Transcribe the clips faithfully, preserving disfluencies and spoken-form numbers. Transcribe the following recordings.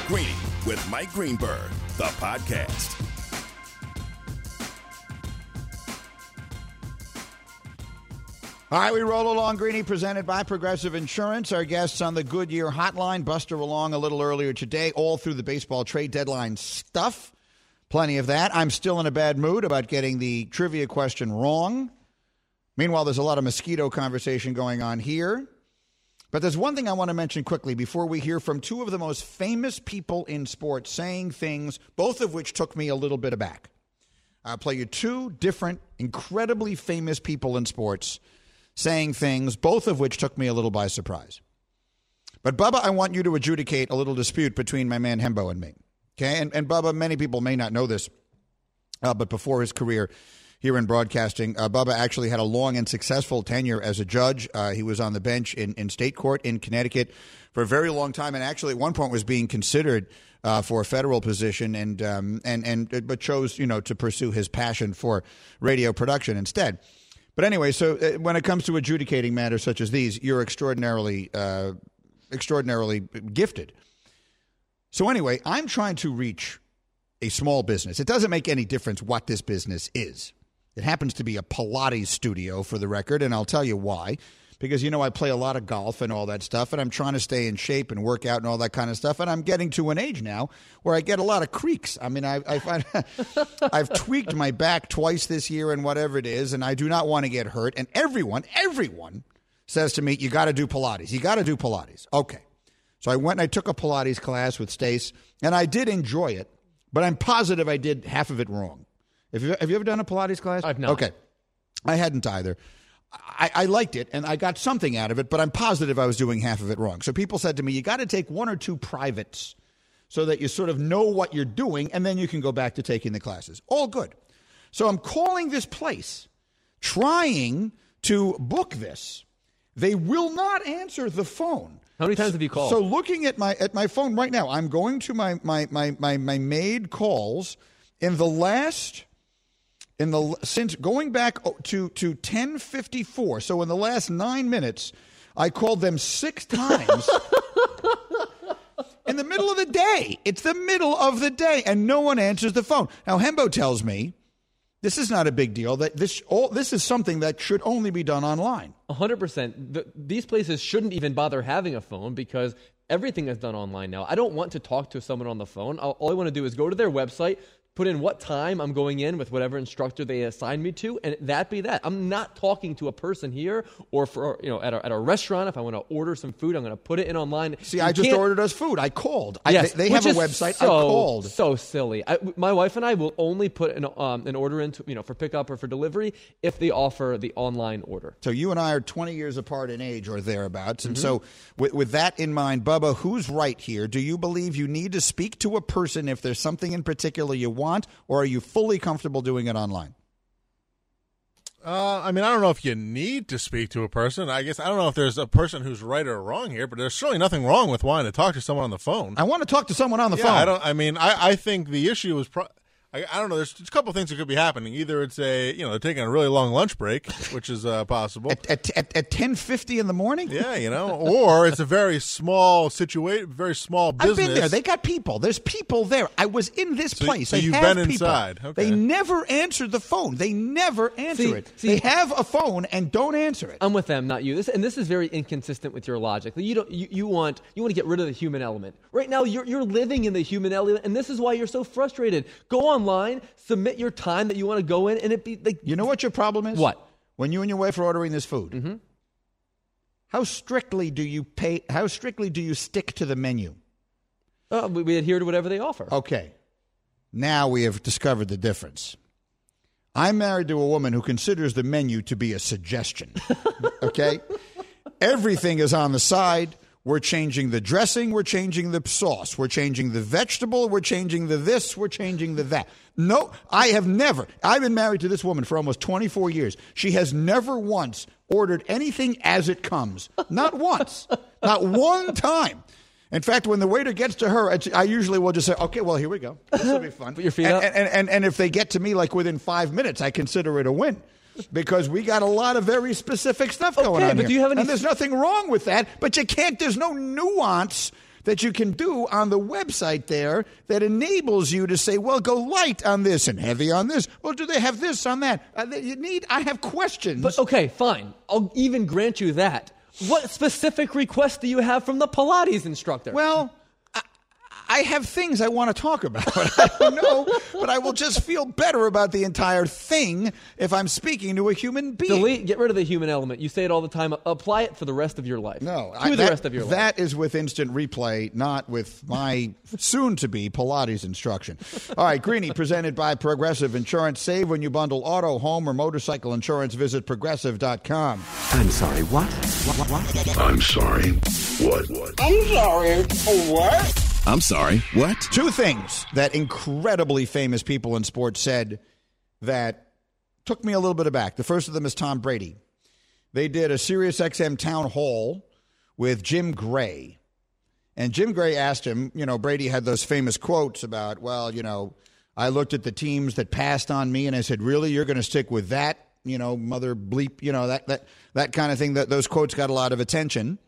Greeny with Mike Greenberg, the podcast. All right, we roll along, Greeny, presented by Progressive Insurance. Our guests on the Goodyear Hotline. Buster along a little earlier today, all through the baseball trade deadline stuff. Plenty of that. I'm still in a bad mood about getting the trivia question wrong. Meanwhile, there's a lot of mosquito conversation going on here. But there's one thing I want to mention quickly before we hear from two of the most famous people in sports saying things, both of which took me a little bit aback. I'll play you two different, incredibly famous people in sports saying things, both of which took me a little by surprise. But, Bubba, I want you to adjudicate a little dispute between my man Hembo and me. Okay? And, and Bubba, many people may not know this, uh, but before his career here in broadcasting, uh, Bubba actually had a long and successful tenure as a judge. Uh, he was on the bench in, in state court in Connecticut for a very long time, and actually at one point was being considered uh, for a federal position, and um, and and but chose, you know, to pursue his passion for radio production instead. But anyway, so when it comes to adjudicating matters such as these, you're extraordinarily, uh, extraordinarily gifted. So anyway, I'm trying to reach a small business. It doesn't make any difference what this business is. It happens to be a Pilates studio, for the record, and I'll tell you why. Because, you know, I play a lot of golf and all that stuff, and I'm trying to stay in shape and work out and all that kind of stuff, and I'm getting to an age now where I get a lot of creaks. I mean, I, I find I've tweaked my back twice this year and whatever it is, and I do not want to get hurt. And everyone, everyone says to me, you got to do Pilates. You got to do Pilates. Okay. So I went and I took a Pilates class with Stace, and I did enjoy it, but I'm positive I did half of it wrong. Have you, have you ever done a Pilates class? I've not. Okay. I hadn't either. I, I liked it, and I got something out of it, but I'm positive I was doing half of it wrong. So people said to me, you got to take one or two privates so that you sort of know what you're doing, and then you can go back to taking the classes. All good. So I'm calling this place, trying to book this. They will not answer the phone. How many times have you called? So looking at my at my phone right now, I'm going to my my my my, my made calls in the last... In the since going back to to ten fifty-four, so in the last nine minutes, I called them six times in the middle of the day. It's the middle of the day, and no one answers the phone. Now, Hembo tells me this is not a big deal. That this all this is something that should only be done online. A hundred percent. These places shouldn't even bother having a phone because everything is done online now. I don't want to talk to someone on the phone. All I want to do is go to their website, put in what time I'm going in with whatever instructor they assign me to, and that be that. I'm not talking to a person here or for you know at a, at a restaurant. If I want to order some food, I'm going to put it in online. See, you I just ordered us food. I called. Yes, I, they they have a website. So, I called. So silly. I, my wife and I will only put an, um, an order into you know for pickup or for delivery if they offer the online order. So you and I are twenty years apart in age or thereabouts, and mm-hmm. so with, with that in mind, Bubba, who's right here? Do you believe you need to speak to a person if there's something in particular you want, or are you fully comfortable doing it online? Uh, I mean, I don't know if you need to speak to a person. I guess I don't know if there's a person who's right or wrong here, but there's certainly nothing wrong with wanting to talk to someone on the phone. I want to talk to someone on the yeah, phone. I don't. I mean, I, I think the issue is. Pro- I, I don't know. There's, there's a couple of things that could be happening. Either it's a, you know, they're taking a really long lunch break, which is uh, possible at at, at, at ten fifty in the morning. Yeah, you know, or it's a very small situation, very small business. I've been there. They got people. There's people there. I was in this so, place. So they you've have been people. inside. Okay. They never answer the phone. They never answer see, it. See, they have a phone and don't answer it. I'm with them, not you. This, and this is very inconsistent with your logic. You don't. You, you want. You want to get rid of the human element. Right now, you're you're living in the human element, and this is why you're so frustrated. Go online. Submit your time that you want to go in, and it be like. You know what your problem is? What? When you and your wife are ordering this food, mm-hmm. how strictly do you pay? How strictly do you stick to the menu? Uh, we, we adhere to whatever they offer. Okay. Now we have discovered the difference. I'm married to a woman who considers the menu to be a suggestion. Okay? Everything is on the side. We're changing the dressing. We're changing the sauce. We're changing the vegetable. We're changing the this. We're changing the that. No, I have never. I've been married to this woman for almost twenty-four years. She has never once ordered anything as it comes. Not once. Not one time. In fact, when the waiter gets to her, I usually will just say, okay, well, here we go. This will be fun. Put your feet and, up. And, and, and if they get to me like within five minutes, I consider it a win. Because we got a lot of very specific stuff going okay, on but here. Do you have any... And there's nothing wrong with that, but you can't, there's no nuance that you can do on the website there that enables you to say, well, go light on this and heavy on this. Well, do they have this on that? Uh, you need. I have questions. But okay, fine. I'll even grant you that. What specific request do you have from the Pilates instructor? Well, I, I have things I want to talk about. I don't know, but I will just feel better about the entire thing if I'm speaking to a human being. Delete, get rid of the human element. You say it all the time. Apply it for the rest of your life. No, to I, the that, rest of your life. That is with instant replay, not with my soon-to-be Pilates instruction. All right, Greeny, presented by Progressive Insurance. Save when you bundle auto, home, or motorcycle insurance. Visit progressive dot com. I'm sorry, what? What, what, what? I'm sorry. What? What? I'm sorry. What? I'm sorry. What? Two things that incredibly famous people in sports said that took me a little bit aback. The first of them is Tom Brady. They did a SiriusXM town hall with Jim Gray. And Jim Gray asked him, you know, Brady had those famous quotes about, well, you know, I looked at the teams that passed on me and I said, really, you're going to stick with that, you know, mother bleep, you know, that that that kind of thing. That those quotes got a lot of attention.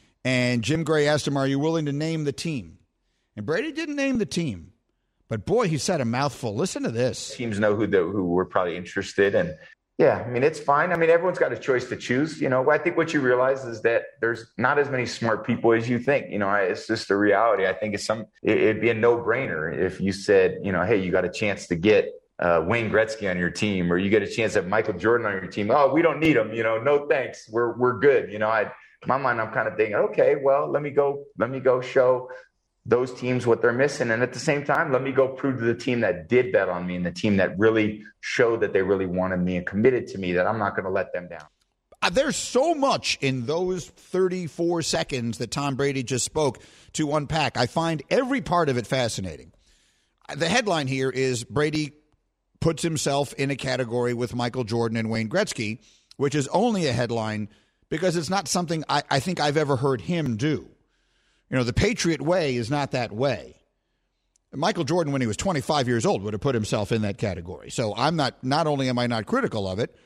And Jim Gray asked him, are you willing to name the team? And Brady didn't name the team. But, boy, he said a mouthful. Listen to this. Teams know who the, who we're probably interested in. Yeah, I mean, it's fine. I mean, everyone's got a choice to choose. You know, I think what you realize is that there's not as many smart people as you think. You know, it's just the reality. I think it's some. It'd be a no-brainer if you said, you know, hey, you got a chance to get uh, Wayne Gretzky on your team, or you get a chance to have Michael Jordan on your team. Oh, we don't need him. You know, no thanks. We're we're good. You know, I in my mind, I'm kind of thinking, okay, well, let me go. Let me go show those teams what they're missing. And at the same time, let me go prove to the team that did bet on me and the team that really showed that they really wanted me and committed to me that I'm not going to let them down. Uh, there's so much in those thirty-four seconds that Tom Brady just spoke to unpack. I find every part of it fascinating. The headline here is Brady puts himself in a category with Michael Jordan and Wayne Gretzky, which is only a headline because it's not something I, I think I've ever heard him do. You know, the Patriot way is not that way. Michael Jordan, when he was twenty-five years old, would have put himself in that category. So I'm not, not only am I not critical of it,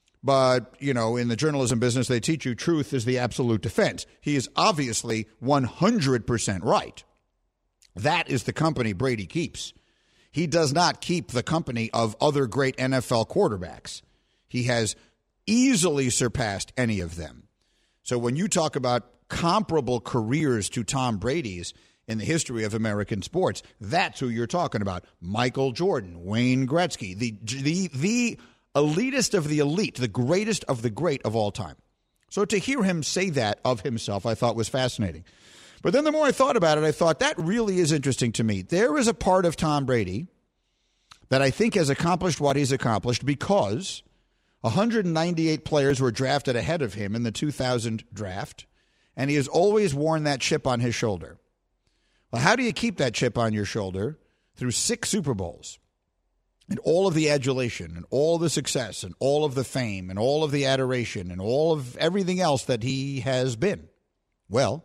but, you know, in the journalism business, they teach you truth is the absolute defense. He is obviously one hundred percent right. That is the company Brady keeps. He does not keep the company of other great N F L quarterbacks. He has easily surpassed any of them. So when you talk about comparable careers to Tom Brady's in the history of American sports, that's who you're talking about. Michael Jordan, Wayne Gretzky, the the the elitist of the elite, the greatest of the great of all time. So to hear him say that of himself, I thought was fascinating. But then the more I thought about it, I thought that really is interesting to me. There is a part of Tom Brady that I think has accomplished what he's accomplished because one hundred ninety-eight players were drafted ahead of him in the two thousand draft. And he has always worn that chip on his shoulder. Well, how do you keep that chip on your shoulder? Through six Super Bowls and all of the adulation and all the success and all of the fame and all of the adoration and all of everything else that he has been. Well,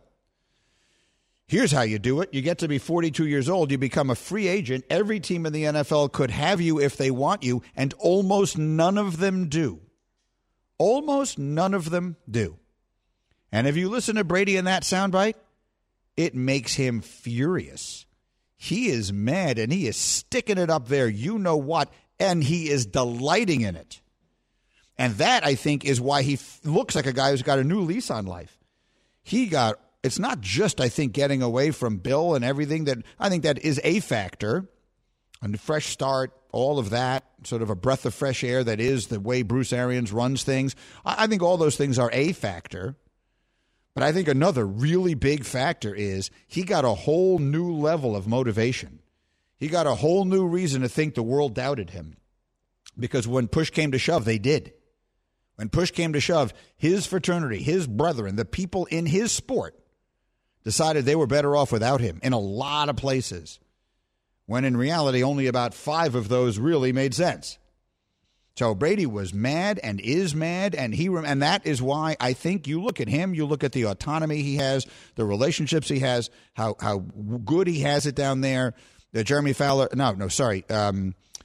here's how you do it. You get to be forty-two years old. You become a free agent. Every team in the N F L could have you if they want you, and almost none of them do. Almost none of them do. And if you listen to Brady in that soundbite, it makes him furious. He is mad, and he is sticking it up there, you know what, and he is delighting in it. And that, I think, is why he f- looks like a guy who's got a new lease on life. He got, it's not just, I think, getting away from Bill and everything that, I think that is a factor. A fresh start, all of that, sort of a breath of fresh air that is the way Bruce Arians runs things. I, I think all those things are a factor. But I think another really big factor is he got a whole new level of motivation. He got a whole new reason to think the world doubted him. Because when push came to shove, they did. When push came to shove, his fraternity, his brethren, the people in his sport decided they were better off without him in a lot of places. When in reality, only about five of those really made sense. So Brady was mad and is mad, and he and that is why I think you look at him, you look at the autonomy he has, the relationships he has, how how good he has it down there. Uh, Jeremy Fowler, no, no, sorry, um,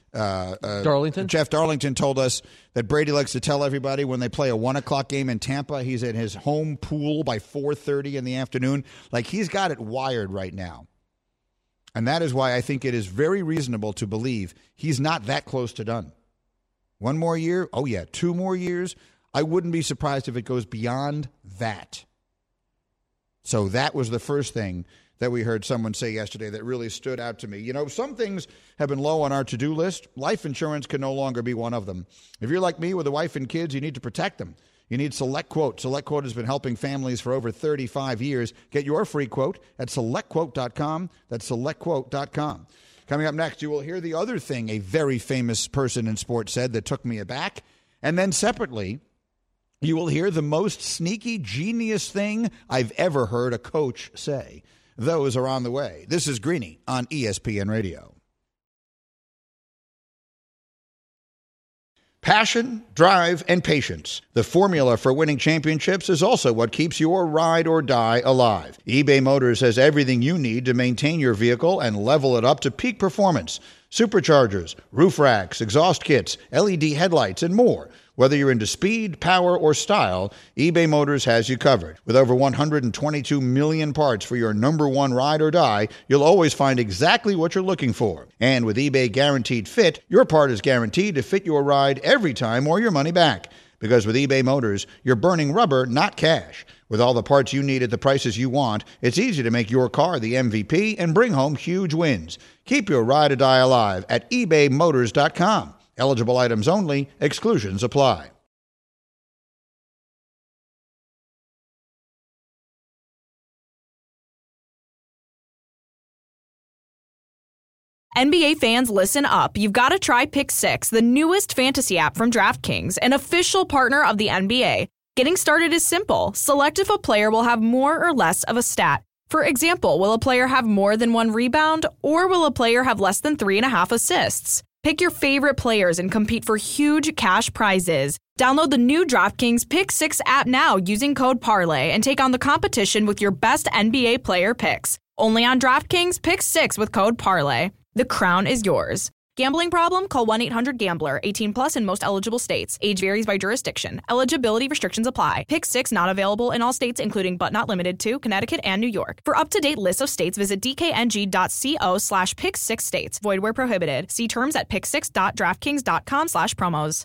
Uh, uh, Darlington? Jeff Darlington told us that Brady likes to tell everybody when they play a one o'clock game in Tampa, he's at his home pool by four thirty in the afternoon. Like, he's got it wired right now. And that is why I think it is very reasonable to believe he's not that close to done. One more year? Oh, yeah. Two more years? I wouldn't be surprised if it goes beyond that. So that was the first thing that we heard someone say yesterday that really stood out to me. You know, some things have been low on our to-do list. Life insurance can no longer be one of them. If you're like me with a wife and kids, you need to protect them. You need SelectQuote. SelectQuote has been helping families for over thirty-five years. Get your free quote at select quote dot com. That's select quote dot com. Coming up next, you will hear the other thing a very famous person in sports said that took me aback. And then separately, you will hear the most sneaky, genius thing I've ever heard a coach say. Those are on the way. This is Greeny on E S P N Radio. Passion, drive, and patience. The formula for winning championships is also what keeps your ride or die alive. eBay Motors has everything you need to maintain your vehicle and level it up to peak performance. Superchargers, roof racks, exhaust kits, L E D headlights, and more. Whether you're into speed, power, or style, eBay Motors has you covered. With over one hundred twenty-two million parts for your number one ride or die, you'll always find exactly what you're looking for. And with eBay Guaranteed Fit, your part is guaranteed to fit your ride every time or your money back. Because with eBay Motors, you're burning rubber, not cash. With all the parts you need at the prices you want, it's easy to make your car the M V P and bring home huge wins. Keep your ride or die alive at ebay motors dot com. Eligible items only. Exclusions apply. N B A fans, listen up. You've got to try Pick Six, the newest fantasy app from DraftKings, an official partner of the N B A. Getting started is simple. Select if a player will have more or less of a stat. For example, will a player have more than one rebound, or will a player have less than three and a half assists? Pick your favorite players and compete for huge cash prizes. Download the new DraftKings Pick Six app now using code Parlay and take on the competition with your best N B A player picks. Only on DraftKings Pick Six with code Parlay. The crown is yours. Gambling problem? Call one eight hundred gambler. eighteen plus in most eligible states. Age varies by jurisdiction. Eligibility restrictions apply. Pick Six not available in all states, including but not limited to Connecticut and New York. For up-to-date list of states, visit dkng.co slash pick six states. Void where prohibited. See terms at pick six dot draftkings dot com slash promos.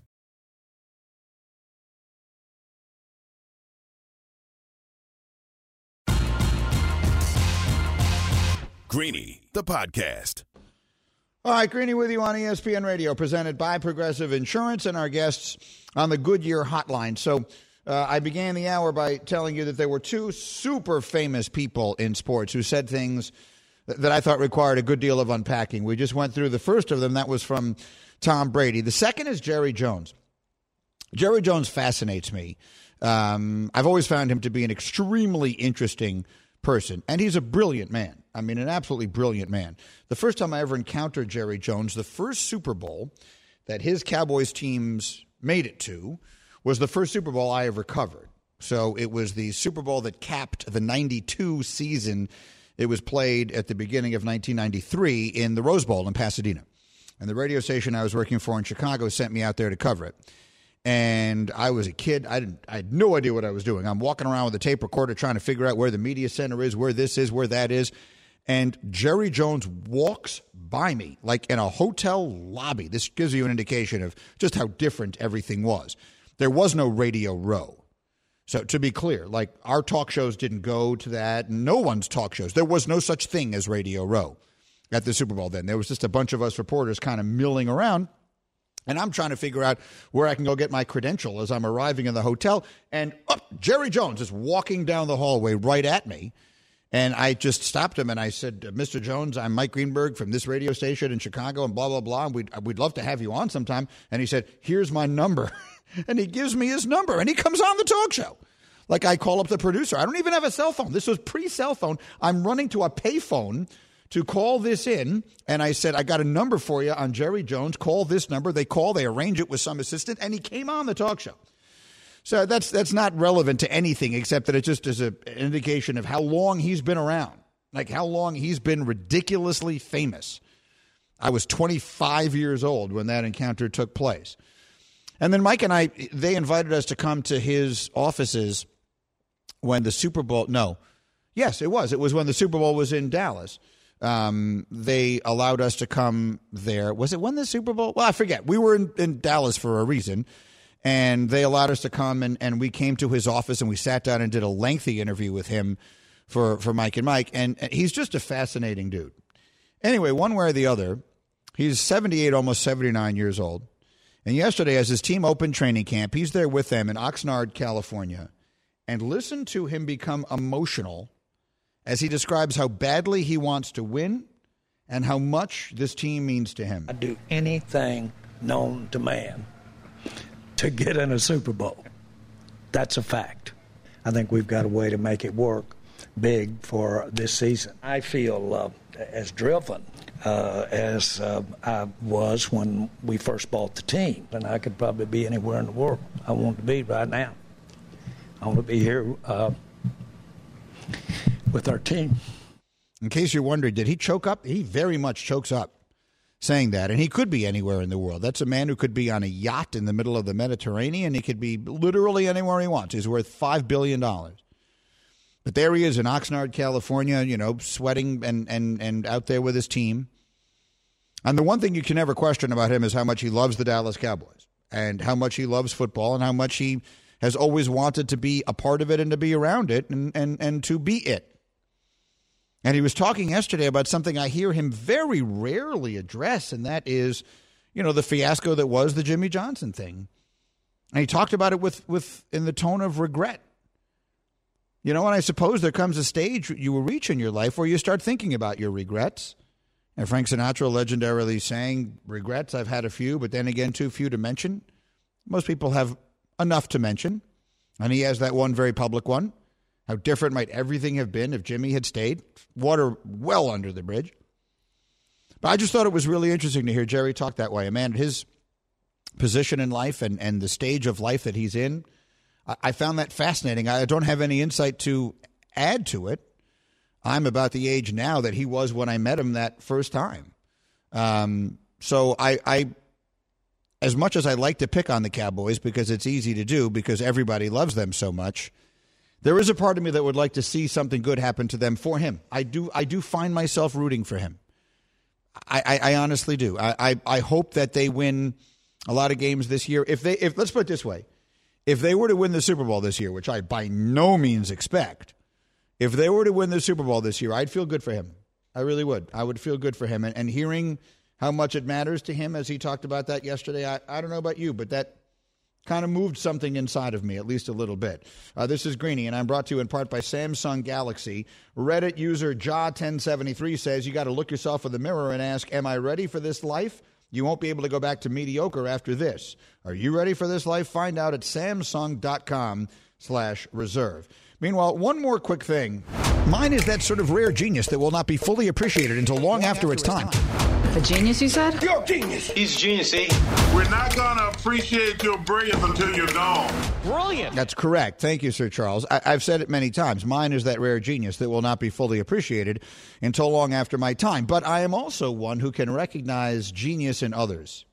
Greeny, the podcast. All right, Greeny with you on E S P N Radio, presented by Progressive Insurance and our guests on the Goodyear Hotline. So uh, I began the hour by telling you that there were two super famous people in sports who said things that I thought required a good deal of unpacking. We just went through the first of them. That was from Tom Brady. The second is Jerry Jones. Jerry Jones fascinates me. Um, I've always found him to be an extremely interesting person, and he's a brilliant man. I mean, an absolutely brilliant man. The first time I ever encountered Jerry Jones, the first Super Bowl that his Cowboys teams made it to was the first Super Bowl I ever covered. So it was the Super Bowl that capped the ninety-two season. It was played at the beginning of nineteen ninety-three in the Rose Bowl in Pasadena. And the radio station I was working for in Chicago sent me out there to cover it. And I was a kid. I didn't. I had no idea what I was doing. I'm walking around with a tape recorder trying to figure out where the media center is, where this is, where that is. And Jerry Jones walks by me like in a hotel lobby. This gives you an indication of just how different everything was. There was no Radio Row. So to be clear, like our talk shows didn't go to that. No one's talk shows. There was no such thing as Radio Row at the Super Bowl then. There was just a bunch of us reporters kind of milling around. And I'm trying to figure out where I can go get my credential as I'm arriving in the hotel. And oh, Jerry Jones is walking down the hallway right at me. And I just stopped him and I said, Mister Jones, I'm Mike Greenberg from this radio station in Chicago and blah, blah, blah. And we'd, we'd love to have you on sometime. And he said, here's my number. And he gives me his number and he comes on the talk show. Like I call up the producer. I don't even have a cell phone. This was pre-cell phone. I'm running to a payphone to call this in, and I said, I got a number for you on Jerry Jones. Call this number. They call, they arrange it with some assistant, and he came on the talk show. So that's that's not relevant to anything except that it just is a, an indication of how long he's been around, like how long he's been ridiculously famous. I was twenty-five years old when that encounter took place. And then Mike and I, they invited us to come to his offices when the Super Bowl, no, yes, it was. It was when the Super Bowl was in Dallas. Um, they allowed us to come there. Was it when the Super Bowl? Well, I forget. We were in, in Dallas for a reason, and they allowed us to come, and, and we came to his office, and we sat down and did a lengthy interview with him for, for Mike and Mike, and he's just a fascinating dude. Anyway, one way or the other, he's seventy-eight, almost seventy-nine years old, and yesterday as his team opened training camp, he's there with them in Oxnard, California, and listen to him become emotional as he describes how badly he wants to win and how much this team means to him. I'd do anything known to man to get in a Super Bowl. That's a fact. I think we've got a way to make it work big for this season. I feel uh, as driven uh, as uh, I was when we first bought the team, and I could probably be anywhere in the world I want to be right now. I want to be here uh, with our team. In case you're wondering, did he choke up? He very much chokes up saying that, and he could be anywhere in the world. That's a man who could be on a yacht in the middle of the Mediterranean. He could be literally anywhere he wants. He's worth five billion dollars. But there he is in Oxnard, California, you know, sweating and, and, and out there with his team. And the one thing you can never question about him is how much he loves the Dallas Cowboys and how much he loves football and how much he has always wanted to be a part of it and to be around it and, and, and to be it. And he was talking yesterday about something I hear him very rarely address, and that is, you know, the fiasco that was the Jimmy Johnson thing. And he talked about it with, with in the tone of regret. You know, and I suppose there comes a stage you will reach in your life where you start thinking about your regrets. And Frank Sinatra legendarily sang, regrets, I've had a few, but then again, too few to mention. Most people have enough to mention, and he has that one very public one. How different might everything have been if Jimmy had stayed? Water well under the bridge. But I just thought it was really interesting to hear Jerry talk that way. A man at his position in life and, and the stage of life that he's in, I, I found that fascinating. I don't have any insight to add to it. I'm about the age now that he was when I met him that first time. Um, so I, I, as much as I like to pick on the Cowboys because it's easy to do because everybody loves them so much, there is a part of me that would like to see something good happen to them for him. I do I do find myself rooting for him. I, I, I honestly do. I, I, I hope that they win a lot of games this year. If they if let's put it this way. If they were to win the Super Bowl this year, which I by no means expect, if they were to win the Super Bowl this year, I'd feel good for him. I really would. I would feel good for him. And, and hearing how much it matters to him as he talked about that yesterday, I, I don't know about you, but that kind of moved something inside of me, at least a little bit. Uh, this is Greeny, and I'm brought to you in part by Samsung Galaxy. Reddit user Jaw ten seventy-three says you got to look yourself in the mirror and ask, am I ready for this life? You won't be able to go back to mediocre after this. Are you ready for this life? Find out at Samsung.com slash reserve. Meanwhile, one more quick thing. Mine is that sort of rare genius that will not be fully appreciated until long after its time. A genius, you said? You're a genius. He's a genius, eh? We're not going to appreciate your brilliance until you're gone. Brilliant. That's correct. Thank you, Sir Charles. I- I've said it many times. Mine is that rare genius that will not be fully appreciated until long after my time. But I am also one who can recognize genius in others.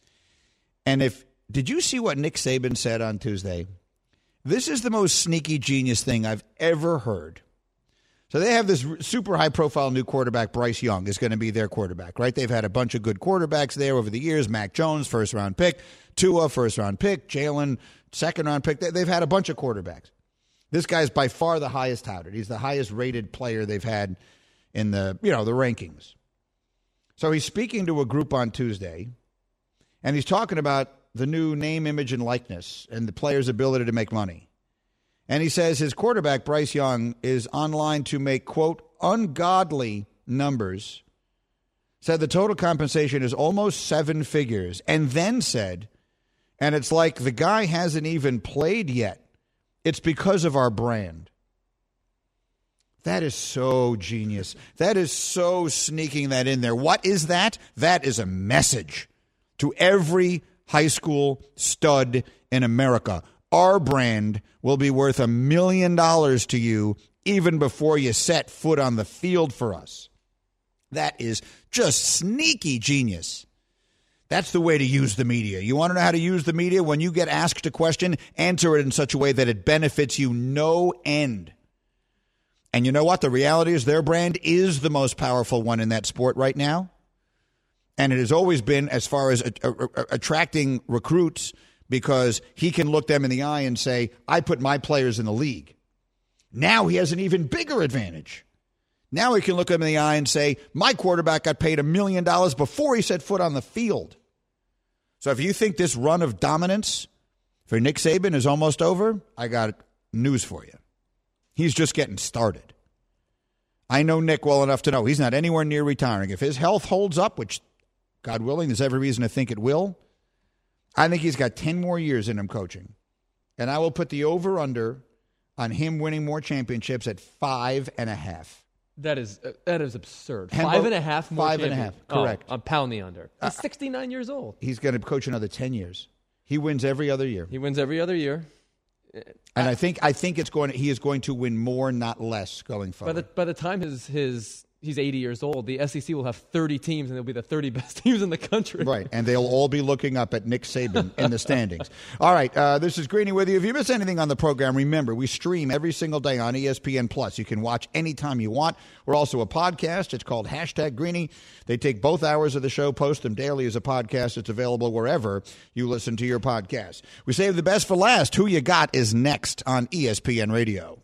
And if did you see what Nick Saban said on Tuesday? This is the most sneaky genius thing I've ever heard. So they have this super high-profile new quarterback, Bryce Young, is going to be their quarterback, right? They've had a bunch of good quarterbacks there over the years. Mac Jones, first-round pick. Tua, first-round pick. Jalen, second-round pick. They've had a bunch of quarterbacks. This guy's by far the highest touted. He's the highest-rated player they've had in the, you know, the rankings. So he's speaking to a group on Tuesday, and he's talking about the new name, image, and likeness and the player's ability to make money. And he says his quarterback, Bryce Young, is online to make, quote, ungodly numbers. Said the total compensation is almost seven figures. And then said, and it's like the guy hasn't even played yet. It's because of our brand. That is so genius. That is so sneaking that in there. What is that? That is a message to every high school stud in America. Our brand will be worth a million dollars to you even before you set foot on the field for us. That is just sneaky genius. That's the way to use the media. You want to know how to use the media? When you get asked a question, answer it in such a way that it benefits you no end. And you know what? The reality is their brand is the most powerful one in that sport right now. And it has always been as far as a, a, a, attracting recruits, because he can look them in the eye and say, I put my players in the league. Now he has an even bigger advantage. Now he can look them in the eye and say, my quarterback got paid a million dollars before he set foot on the field. So if you think this run of dominance for Nick Saban is almost over, I got news for you. He's just getting started. I know Nick well enough to know he's not anywhere near retiring. If his health holds up, which, God willing, there's every reason to think it will, I think he's got ten more years in him coaching. And I will put the over-under on him winning more championships at five and a half. That is uh, that is absurd. Hembo, five and a half more Five and a half, correct. Oh, I'm pound the under. He's Uh, sixty-nine years old. He's going to coach another ten years. He wins every other year. He wins every other year. And I think I think it's going to, he is going to win more, not less, going forward. By the by the time his his he's eighty years old, the S E C will have thirty teams, and they'll be the thirty best teams in the country. Right, and they'll all be looking up at Nick Saban in the standings. All right, uh, this is Greeny with you. If you miss anything on the program, remember, we stream every single day on E S P N Plus. You can watch anytime you want. We're also a podcast. It's called Hashtag Greeny. They take both hours of the show, post them daily as a podcast. It's available wherever you listen to your podcast. We save the best for last. Who You Got is next on E S P N Radio.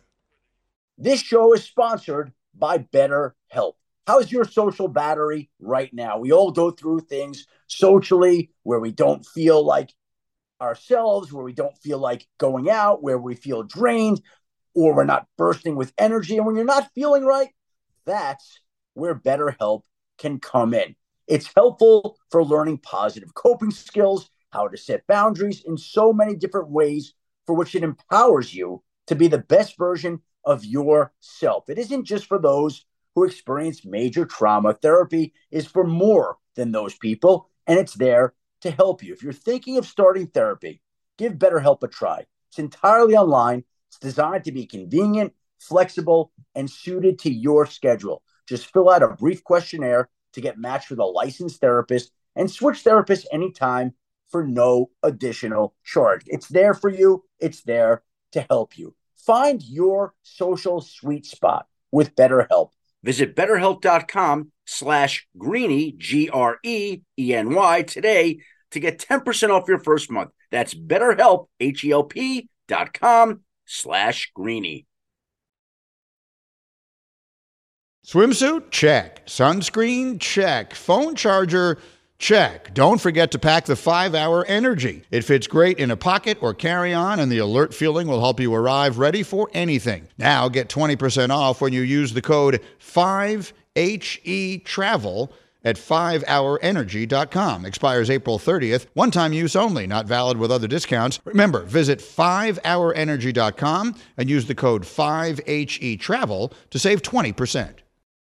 This show is sponsored by BetterHelp. How's your social battery right now? We all go through things socially where we don't feel like ourselves, where we don't feel like going out, where we feel drained, or we're not bursting with energy. And when you're not feeling right, that's where BetterHelp can come in. It's helpful for learning positive coping skills, how to set boundaries in so many different ways, for which it empowers you to be the best version of yourself. It isn't just for those who experience major trauma. Therapy is for more than those people, and it's there to help you. If you're thinking of starting therapy, give BetterHelp a try. It's entirely online. It's designed to be convenient, flexible, and suited to your schedule. Just fill out a brief questionnaire to get matched with a licensed therapist and switch therapists anytime for no additional charge. It's there for you. It's there to help you. Find your social sweet spot with BetterHelp. Visit BetterHelp.com slash Greeny, G R E E N Y, today to get ten percent off your first month. That's BetterHelp, H E L P dot com slash Greeny. Swimsuit? Check. Sunscreen? Check. Phone charger? Check. Don't forget to pack the five hour Energy. It fits great in a pocket or carry-on, and the alert feeling will help you arrive ready for anything. Now get twenty percent off when you use the code five H E travel at five hour energy dot com. Expires April thirtieth. One-time use only. Not valid with other discounts. Remember, visit five hour energy dot com and use the code five H E travel to save twenty percent.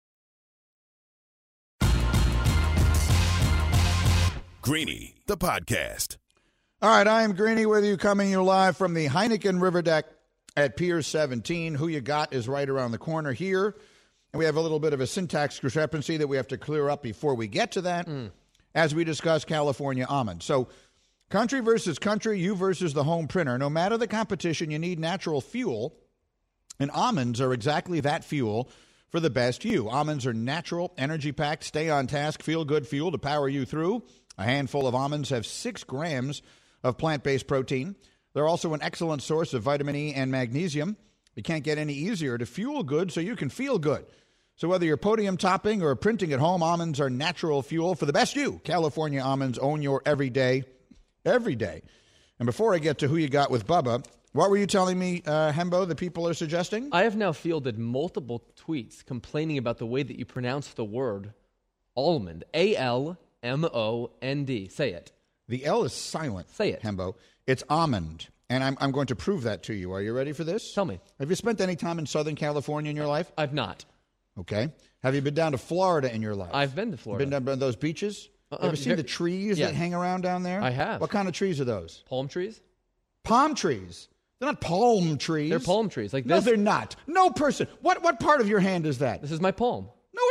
Greeny, the podcast. All right, I am Greeny with you, coming you live from the Heineken River Deck at Pier seventeen. Who You Got is right around the corner here. And we have a little bit of a syntax discrepancy that we have to clear up before we get to that, mm. as we discuss California almond. So country versus country, you versus the home printer. No matter the competition, you need natural fuel, and almonds are exactly that fuel for the best you. Almonds are natural, energy-packed, stay-on-task, feel-good fuel to power you through. A handful of almonds have six grams of plant-based protein. They're also an excellent source of vitamin E and magnesium. You can't get any easier to fuel good so you can feel good. So whether you're podium topping or printing at home, almonds are natural fuel for the best you. California almonds own your everyday, every day. And before I get to Who You Got with Bubba, what were you telling me, uh, Hembo, that people are suggesting? I have now fielded multiple tweets complaining about the way that you pronounce the word almond. A L M O N D. Say it. The L is silent. Say it. Hembo. It's almond. And I'm I'm going to prove that to you. Are you ready for this? Tell me. Have you spent any time in Southern California in your life? I've not. Okay. Have you been down to Florida in your life? I've been to Florida. Been down to those beaches? Uh, Ever seen the trees yeah. that hang around down there? I have. What kind of trees are those? Palm trees? Palm trees. They're not palm trees. They're palm trees. Like no, this. they're not. No person. What what part of your hand is that? This is my palm. No,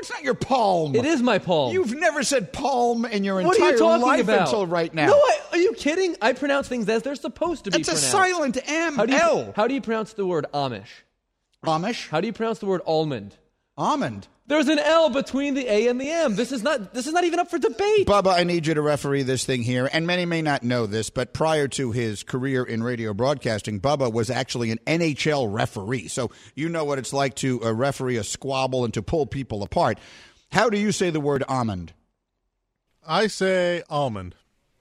it's not your palm. It is my palm. You've never said palm in your what entire are you talking life about? until right now. No, I, are you kidding? I pronounce things as they're supposed to be It's pronounced. a silent M, how do you, L. How do you pronounce the word Amish? Amish? How do you pronounce the word almond? Almond. There's an L between the A and the M. This is not this is not even up for debate. Bubba, I need you to referee this thing here. And many may not know this, but prior to his career in radio broadcasting, Bubba was actually an N H L referee. So you know what it's like to uh, referee a squabble and to pull people apart. How do you say the word almond? I say almond.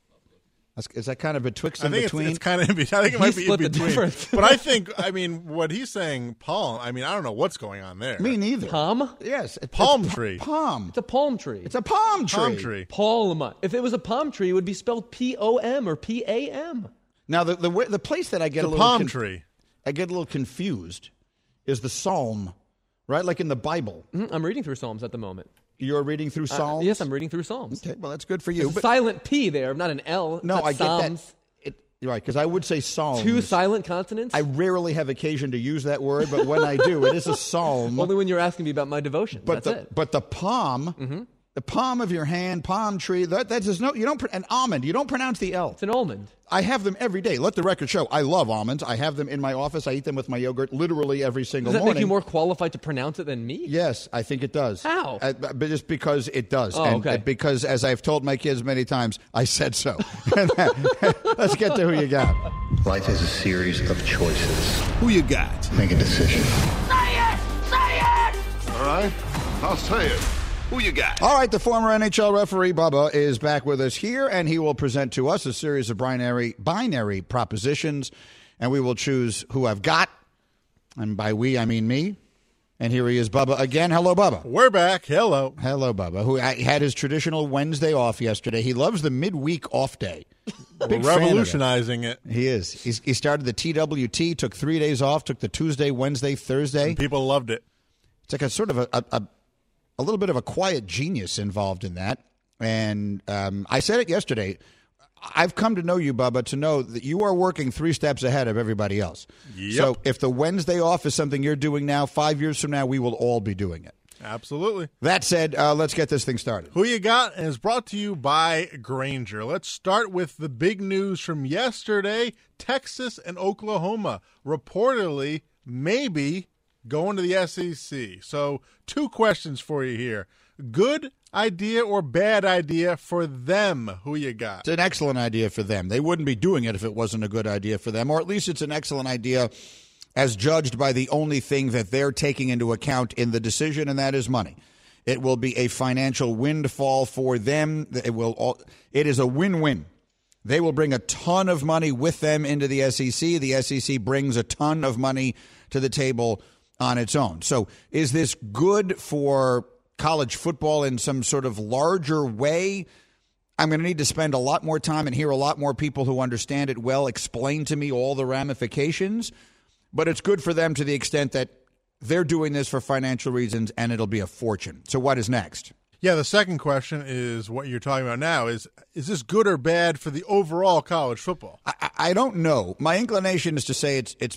Is that kind of betwixt and I think between? It's, it's kind of in between. I think it He might be in split the between. difference. But I think, I mean, what he's saying, palm, I mean, I don't know what's going on there. Me neither. Palm? Yes. It's, Palm it's tree. Palm. It's a palm tree. It's a palm tree. Palm tree. Palm. If it was a palm tree, it would be spelled P O M or P A M. Now, the, the the place that I get It's a a little palm con- tree. I get a little confused is the Psalm, right? Like in the Bible. Mm-hmm. I'm reading through Psalms at the moment. You're reading through Uh, Psalms? yes, I'm reading through Psalms. Okay, well, that's good for you. There's a but- silent P there, not an L. No, It's not I get Psalms. that. It, you're right, because I would say Psalms. Two silent consonants? I rarely have occasion to use that word, but when I do, it is a psalm. Only when you're asking me about my devotion. but That's the it. but the palm, Mm-hmm. the palm of your hand, palm tree. That that is no. You don't pr- an almond. You don't pronounce the L. It's an almond. I have them every day. Let the record show. I love almonds. I have them in my office. I eat them with my yogurt literally every single Does that morning. make you more qualified to prounce it than me? Yes, I think it does. How? Uh, but just because it does. Oh, and, okay. uh, because, as I've told my kids many times, I said so. Let's get to who you got. Life is a series of choices. Who you got? Make a decision. Say it! Say it! All right, I'll say it. Who you got? All right, the former N H L referee, Bubba, is back with us here, and he will present to us a series of binary binary propositions, and we will choose who I've got. And by we, I mean me. And here he is, Bubba, again. Hello, Bubba. We're back. Hello. Hello, Bubba, who had his traditional Wednesday off yesterday. He loves the midweek off day. We're Big fan of revolutionizing it. He is. He's, he started the T W T, took three days off, took the Tuesday, Wednesday, Thursday. And people loved it. It's like a sort of a, a, a, a little bit of a quiet genius involved in that. And um, I said it yesterday. I've come to know you, Bubba, to know that you are working three steps ahead of everybody else. Yep. So if the Wednesday off is something you're doing now, five years from now, we will all be doing it. Absolutely. That said, uh, let's get this thing started. Who you got is brought to you by Grainger. Let's start with the big news from yesterday. Texas and Oklahoma reportedly maybe going to the S E C. So two questions for you here. Good idea or bad idea for them? Who you got? It's an excellent idea for them. They wouldn't be doing it if it wasn't a good idea for them, or at least it's an excellent idea as judged by the only thing that they're taking into account in the decision, and that is money. It will be a financial windfall for them. It will. All, it is a win-win. They will bring a ton of money with them into the S E C. The S E C brings a ton of money to the table on its own. So is this good for college football in some sort of larger way? I'm going to need to spend a lot more time and hear a lot more people who understand it well explain to me all the ramifications. But it's good for them to the extent that they're doing this for financial reasons, and it'll be a fortune. So what is next? Yeah, the second question is what you're talking about now. Is is this good or bad for the overall college football? I, I don't know. My inclination is to say it's it's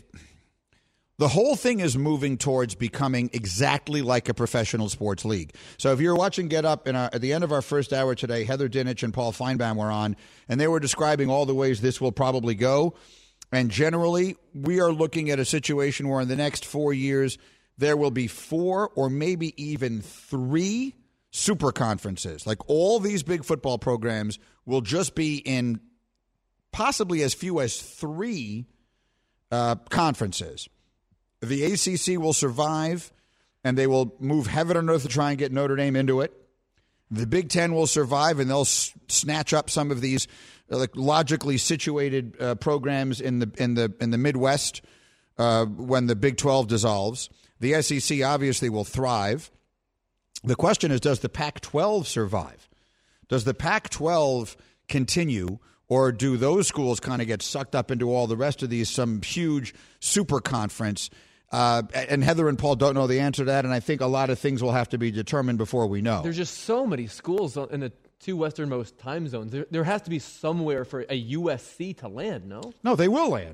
the whole thing is moving towards becoming exactly like a professional sports league. So if you're watching Get Up, in our, at the end of our first hour today, Heather Dinich and Paul Feinbaum were on, and they were describing all the ways this will probably go. And generally, we are looking at a situation where in the next four years, there will be four or maybe even three super conferences. Like all these big football programs will just be in possibly as few as three uh, conferences. The A C C will survive, and they will move heaven and earth to try and get Notre Dame into it. The Big Ten will survive, and they'll s- snatch up some of these uh, like logically situated uh, programs in the in the in the Midwest uh, when the Big twelve dissolves. The S E C obviously will thrive. The question is, does the Pac twelve survive? Does the Pac twelve continue, or do those schools kind of get sucked up into all the rest of these, some huge super conference? Uh, and Heather and Paul don't know the answer to that, and I think a lot of things will have to be determined before we know. There's just so many schools in the two westernmost time zones. There, there has to be somewhere for a U S C to land, no? No, they will land.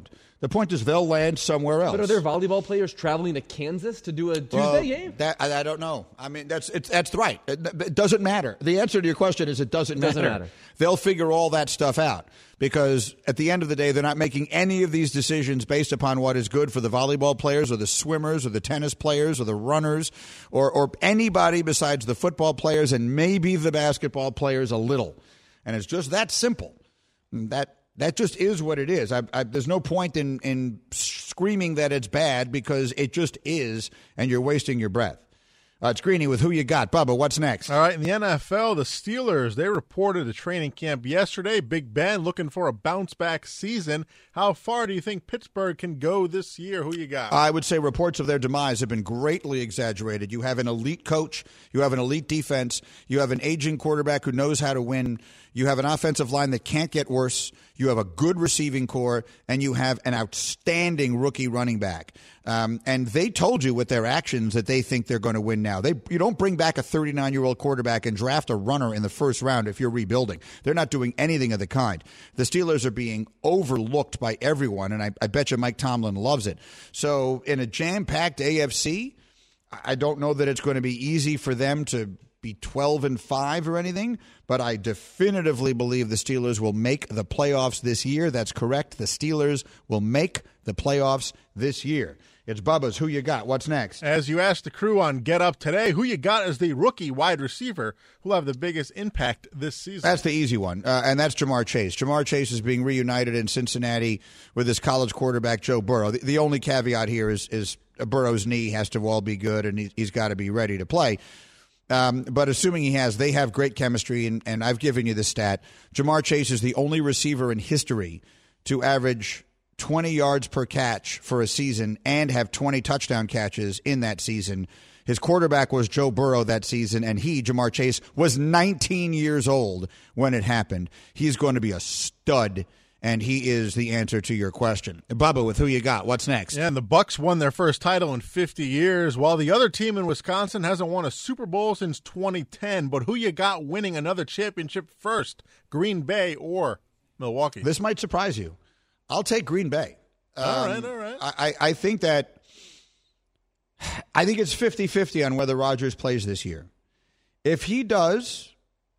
The point is they'll land somewhere else. But are there volleyball players traveling to Kansas to do a Tuesday well, game? That, I, I don't know. I mean, that's it's, that's right. It, it doesn't matter. The answer to your question is it doesn't, it doesn't matter. matter. They'll figure all that stuff out because at the end of the day, they're not making any of these decisions based upon what is good for the volleyball players or the swimmers or the tennis players or the runners or, or anybody besides the football players and maybe the basketball players a little. And it's just that simple. That That just is what it is. I, I, there's no point in, in screaming that it's bad because it just is, and you're wasting your breath. Uh, it's Greeny with Who You Got. Bubba, what's next? All right, in the N F L, the Steelers, they reported a training camp yesterday. Big Ben looking for a bounce-back season. How far do you think Pittsburgh can go this year? Who you got? I would say reports of their demise have been greatly exaggerated. You have an elite coach. You have an elite defense. You have an aging quarterback who knows how to win. You have an offensive line that can't get worse. You have a good receiving core, and you have an outstanding rookie running back. Um, and they told you with their actions that they think they're going to win now. They You don't bring back a thirty-nine-year-old quarterback and draft a runner in the first round if you're rebuilding. They're not doing anything of the kind. The Steelers are being overlooked by everyone, and I, I bet you Mike Tomlin loves it. So in a jam-packed A F C, I don't know that it's going to be easy for them to be twelve and five or anything, but I definitively believe the Steelers will make the playoffs this year. That's correct. The Steelers will make the playoffs this year. It's Bubba's Who You Got. What's next? As you asked the crew on Get Up today, who you got as the rookie wide receiver who will have the biggest impact this season? That's the easy one, uh, and that's Jamar Chase. Jamar Chase is being reunited in Cincinnati with his college quarterback, Joe Burrow. The, the only caveat here is, is Burrow's knee has to all be good, and he, he's got to be ready to play. Um, but assuming he has, they have great chemistry, and, and I've given you the stat. Jamar Chase is the only receiver in history to average twenty yards per catch for a season and have twenty touchdown catches in that season. His quarterback was Joe Burrow that season, and he, Jamar Chase, was nineteen years old when it happened. He's going to be a stud, and he is the answer to your question. Bubba, with Who You Got, what's next? Yeah, and the Bucs won their first title in fifty years, while the other team in Wisconsin hasn't won a Super Bowl since twenty ten. But who you got winning another championship first, Green Bay or Milwaukee? This might surprise you. I'll take Green Bay. Um, all right, all right. I, I think that I think it's fifty-fifty on whether Rodgers plays this year. If he does,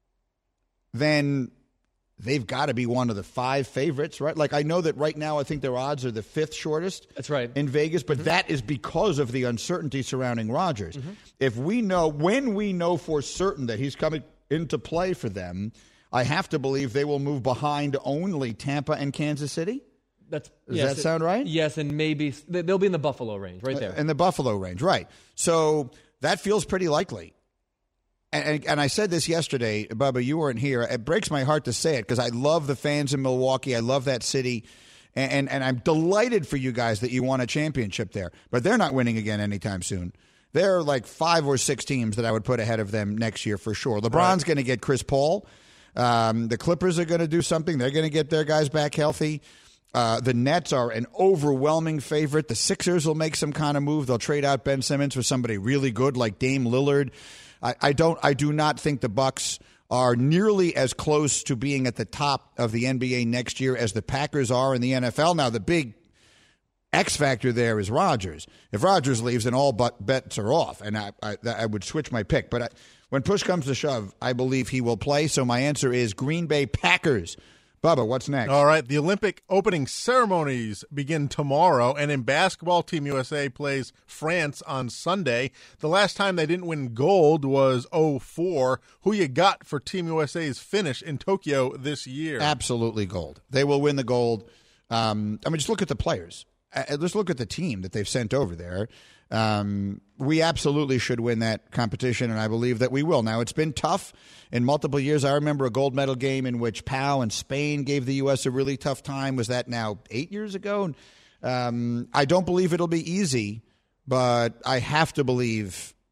then they've got to be one of the five favorites, right? Like, I know that right now I think their odds are the fifth shortest. That's right. In Vegas, but mm-hmm. that is because of the uncertainty surrounding Rodgers. Mm-hmm. If we know, when we know for certain that he's coming into play for them, I have to believe they will move behind only Tampa and Kansas City. That's, Does yes, that sound right? Yes, and maybe they'll be in the Buffalo range, right there. In the Buffalo range, right. So that feels pretty likely. And, and, and I said this yesterday, Bubba, you weren't here. It breaks my heart to say it because I love the fans in Milwaukee. I love that city. And, and, and I'm delighted for you guys that you won a championship there. But they're not winning again anytime soon. There are like five or six teams that I would put ahead of them next year for sure. LeBron's right. going to get Chris Paul. Um, the Clippers are going to do something. They're going to get their guys back healthy. Uh, the Nets are an overwhelming favorite. The Sixers will make some kind of move. They'll trade out Ben Simmons for somebody really good like Dame Lillard. I, I don't. I do not think the Bucks are nearly as close to being at the top of the N B A next year as the Packers are in the N F L. Now, the big X factor there is Rodgers. If Rodgers leaves, then all but bets are off, and I, I, I would switch my pick. But I, when push comes to shove, I believe he will play. So my answer is Green Bay Packers. Bubba, what's next? All right, the Olympic opening ceremonies begin tomorrow, and in basketball, Team U S A plays France on Sunday. The last time they didn't win gold was oh four. Who you got for Team U S A's finish in Tokyo this year? Absolutely gold. They will win the gold. Um, I mean, just look at the players. Uh, just look at the team that they've sent over there. Um, we absolutely should win that competition, and I believe that we will. Now, it's been tough in multiple years. I remember a gold medal game in which Pau and Spain gave the U S a really tough time. Was that now eight years ago? Um, I don't believe it'll be easy, but I have to believe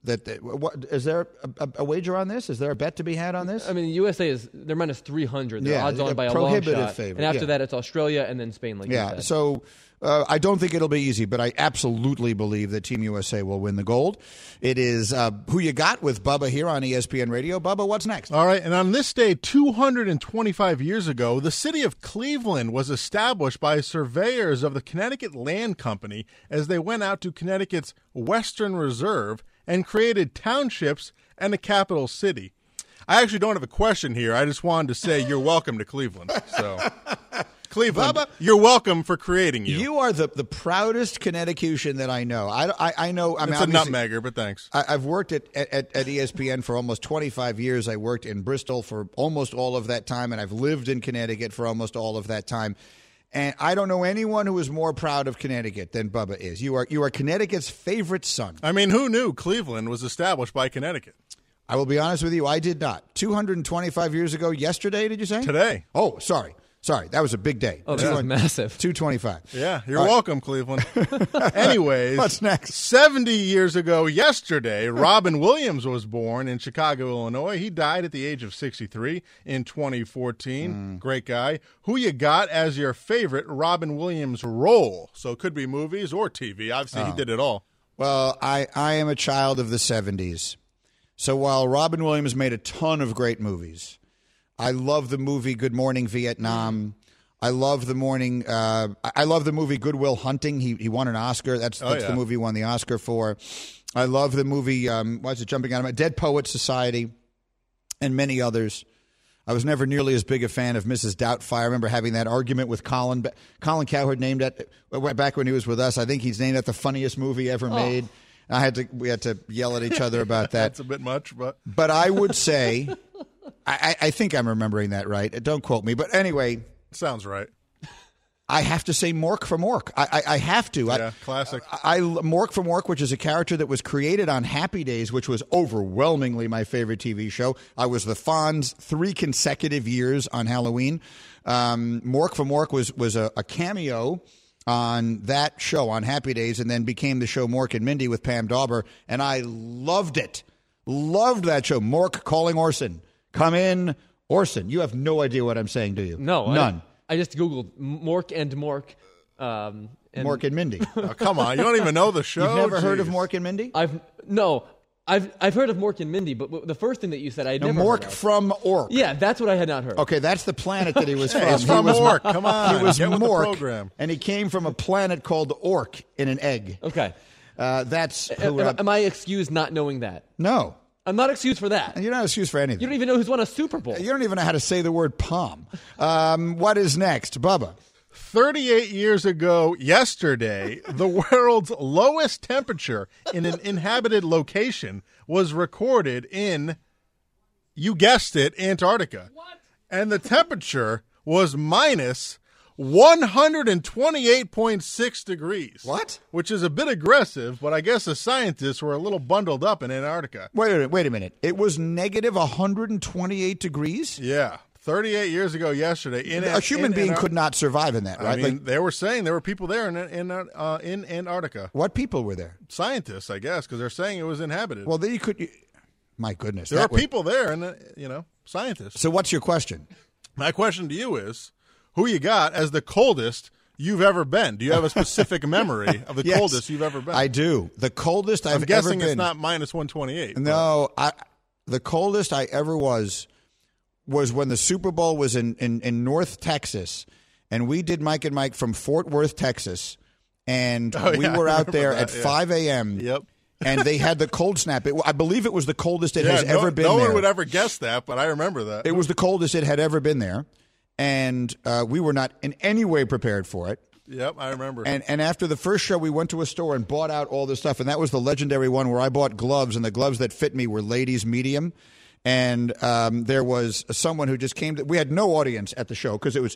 that, that what, is there a, a wager on this? Is there a bet to be had on this? I mean, U S A is they're minus three hundred. They're Yeah, odds on a by a long prohibitive shot. favorite, And after yeah. that, it's Australia and then Spain. Like you Yeah, said. so uh, I don't think it'll be easy, but I absolutely believe that Team U S A will win the gold. It is uh, Who You Got with Bubba here on E S P N Radio. Bubba, what's next? All right, and on this day two hundred twenty-five years ago, the city of Cleveland was established by surveyors of the Connecticut Land Company as they went out to Connecticut's Western Reserve and created townships and a capital city. I actually don't have a question here. I just wanted to say you're welcome to Cleveland. So, Cleveland, Bubba, you're welcome for creating you. You are the, the proudest Connecticutian that I know. I, I, I know. I mean, it's a obviously- nutmegger, but thanks. I, I've worked at, at, at E S P N for almost twenty-five years. I worked in Bristol for almost all of that time, and I've lived in Connecticut for almost all of that time. And I don't know anyone who is more proud of Connecticut than Bubba is. You are you are Connecticut's favorite son. I mean, who knew Cleveland was established by Connecticut? I will be honest with you, I did not. two hundred twenty-five years ago, yesterday, did you say? Today. Oh, sorry. Sorry, that was a big day. Oh, that was massive. two twenty-five. Yeah, you're All right. welcome, Cleveland. Anyways, What's next? seventy years ago yesterday, Robin Williams was born in Chicago, Illinois. He died at the age of sixty-three in twenty fourteen. Mm. Great guy. Who you got as your favorite Robin Williams role? So it could be movies or T V. Obviously, he Oh. did it all. Well, I, I am a child of the seventies. So while Robin Williams made a ton of great movies, I love the movie Good Morning Vietnam. I love the morning. Uh, I love the movie Good Will Hunting. He he won an Oscar. That's, Oh, that's yeah. the movie he won the Oscar for. I love the movie. Um, what's it jumping out of my Dead Poets Society, and many others. I was never nearly as big a fan of Missus Doubtfire. I remember having that argument with Colin. Colin Cowherd named it back when he was with us. I think he's named it the funniest movie ever Oh. made. I had to. We had to yell at each other about that. That's a bit much, but But I would say, I, I think I'm remembering that right. Don't quote me. But anyway, sounds right. I have to say Mork from Ork. I, I, I have to. Yeah, I, classic. I, I Mork from Ork, which is a character that was created on Happy Days, which was overwhelmingly my favorite T V show. I was the Fonz three consecutive years on Halloween. Um, Mork from Ork was was a, a cameo on that show on Happy Days, and then became the show Mork and Mindy with Pam Dauber, and I loved it. Loved that show. Mork calling Orson. Come in, Orson. You have no idea what I'm saying, do you? No, None. I, I just Googled Mork and Mork. Um, and Mork and Mindy. Oh, come on, you don't even know the show. You've never heard of Jeez. Mork and Mindy? I've no, I've I've heard of Mork and Mindy, but w- the first thing that you said, I No, never Mork heard of. from Ork. Yeah, that's what I had not heard. Okay, that's the planet that he was from. Hey, it's from he was, Ork. Come on, he was get with the Mork, program. and he came from a planet called Ork in an egg. Okay, Uh, that's am, who. am I excused not knowing that? no, I'm not excused for that. you're not excused for anything. You don't even know who's won a Super Bowl. You don't even know how to say the word palm. Um, what is next, Bubba? thirty-eight years ago yesterday, the world's lowest temperature in an inhabited location was recorded in, you guessed it, Antarctica. What? And the temperature was minus one hundred twenty-eight point six degrees. What? Which is a bit aggressive, but I guess the scientists were a little bundled up in Antarctica. Wait a minute. Wait a minute. It was negative one hundred twenty-eight degrees. Yeah. thirty-eight years ago yesterday. In A human in being Antar- could not survive in that, right? I mean, Like, they were saying there were people there in in uh, in Antarctica. what people were there? Scientists, I guess, because they're saying it was inhabited. Well, then you could. You, my goodness, there that are would- people there, and uh, you know, scientists. So, what's your question? My question to you is, who you got as the coldest you've ever been? Do you have a specific memory of the Yes, coldest you've ever been? I do. The coldest I've I'm guessing ever been. it's not minus one twenty-eight. No, I, the coldest I ever was was when the Super Bowl was in, in, in North Texas, and we did Mike and Mike from Fort Worth, Texas, and Oh, we yeah, were I out there remember at that, yeah. five a.m. Yep. and they had the cold snap. It, I believe it was the coldest it Yeah, has no, ever been no there. one would ever guess that, but I remember that. It was the coldest it had ever been there, and uh, we were not in any way prepared for it. Yep, I remember. And and after the first show, we went to a store and bought out all this stuff, and that was the legendary one where I bought gloves, and the gloves that fit me were ladies' medium. And um, there was someone who just came to, we had no audience at the show because it was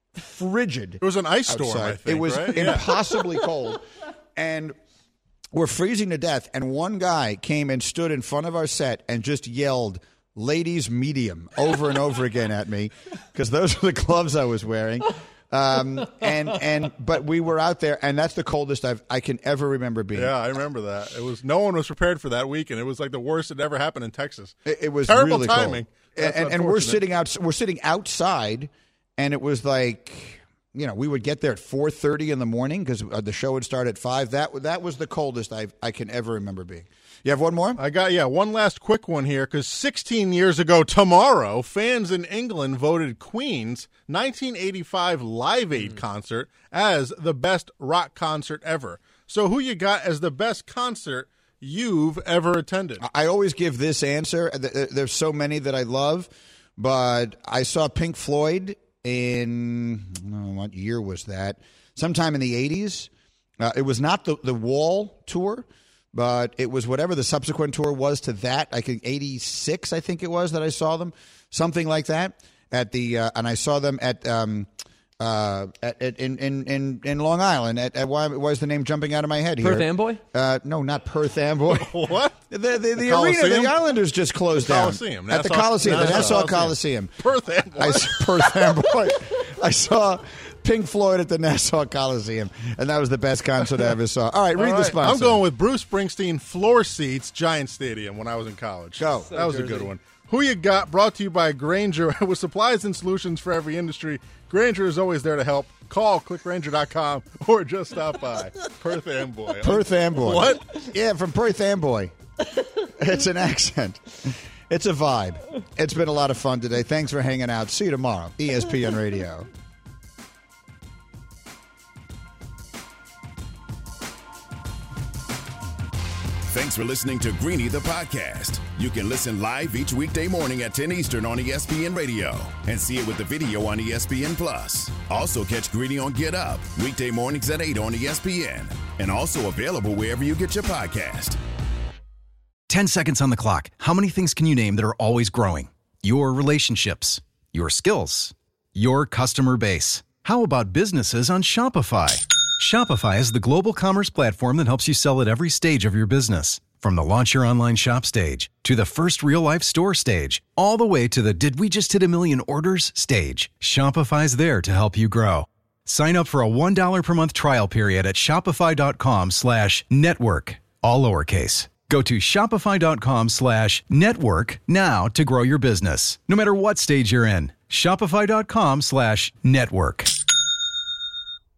frigid. It was an ice storm, outside. I think, It was right? Yeah. impossibly cold. And we're freezing to death. And one guy came and stood in front of our set and just yelled, "Ladies medium," over and over again at me because those were the gloves I was wearing. Um, and and but we were out there, and that's the coldest I've I can ever remember being. Yeah, I remember that. It was no one was prepared for that weekend. It was like the worst that ever happened in Texas. It, it was terrible really timing. And, and, and we're sitting out. We're sitting outside, and it was like, you know, we would get there at four thirty in the morning because the show would start at five. That that was the coldest I I can ever remember being. You have one more? I got, yeah, one last quick one here, because sixteen years ago tomorrow, fans in England voted Queen's nineteen eighty-five Live Aid mm. concert as the best rock concert ever. So who you got as the best concert you've ever attended? I always give this answer. There's so many that I love, but I saw Pink Floyd in, oh, what year was that? Sometime in the eighties. Uh, it was not the, the Wall tour, but it was whatever the subsequent tour was to that. I think eighty-six, I think it was that I saw them, something like that. At the uh, and I saw them at um uh at, at in, in in in Long Island. At, at why, why is the name jumping out of my head here? Perth Amboy? Uh, no, not Perth Amboy. What? The the, the, the arena, the Islanders just closed the down Coliseum. at the Nassau, Coliseum, Nassau, the Nassau Coliseum. Coliseum. Perth Amboy. I, Perth Amboy. I saw Pink Floyd at the Nassau Coliseum, and that was the best concert I ever saw. All right, read All right. the sponsor. I'm going with Bruce Springsteen floor seats, Giant Stadium, when I was in college. Go. That was a good one. Who You Got, brought to you by Grainger. With supplies and solutions for every industry, Grainger is always there to help. Call click grainger dot com or just stop by. Perth Amboy. Perth Amboy. What? Yeah, from Perth Amboy. It's an accent. It's a vibe. It's been a lot of fun today. Thanks for hanging out. See you tomorrow. E S P N Radio. Thanks for listening to Greeny the podcast. You can listen live each weekday morning at ten Eastern on E S P N Radio and see it with the video on E S P N Plus. Also catch Greeny on Get Up weekday mornings at eight on E S P N and also available wherever you get your podcast. ten seconds on the clock. How many things can you name that are always growing? Your relationships, your skills, your customer base. How about businesses on Shopify? Shopify is the global commerce platform that helps you sell at every stage of your business. From the launch your online shop stage, to the first real-life store stage, all the way to the did we just hit a million orders stage. Shopify's there to help you grow. Sign up for a one dollar per month trial period at shopify.com slash network, all lowercase. Go to shopify.com slash network now to grow your business, no matter what stage you're in. Shopify.com slash network.